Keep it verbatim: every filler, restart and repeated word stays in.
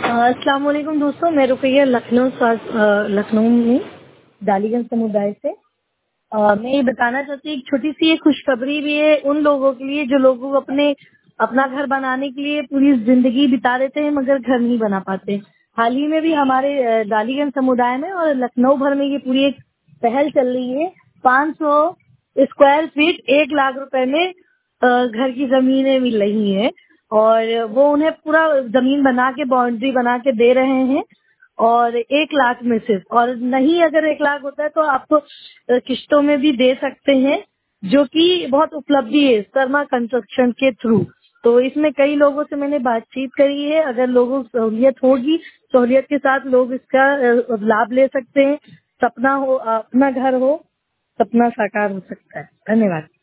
अस्सलाम वालेकुम दोस्तों, मैं रुकैया लखनऊ सा- अ, लखनऊ में डालीगंज समुदाय से। अ, मैं ये बताना चाहती हूँ, एक छोटी सी एक खुशखबरी भी है उन लोगों के लिए जो लोग अपने अपना घर बनाने के लिए पूरी जिंदगी बिता देते हैं मगर घर नहीं बना पाते। हाल ही में भी हमारे अ, डालीगंज समुदाय में और लखनऊ भर में ये पूरी एक पहल चल रही है। पाँच सौ स्क्वायर फीट एक लाख रुपए में अ, घर की जमीनें मिल रही हैं और वो उन्हें पूरा जमीन बना के बाउंड्री बना के दे रहे हैं और एक लाख में सिर्फ। और नहीं, अगर एक लाख होता है तो आपको अ, किस्तों में भी दे सकते हैं, जो कि बहुत उपलब्धि है शर्मा कंस्ट्रक्शन के थ्रू। तो इसमें कई लोगों से मैंने बातचीत करी है, अगर लोगों को सहूलियत होगी, सहूलियत के साथ लोग इसका अ, लाभ ले सकते हैं। सपना हो, अपना घर हो, सपना साकार हो सकता है। धन्यवाद।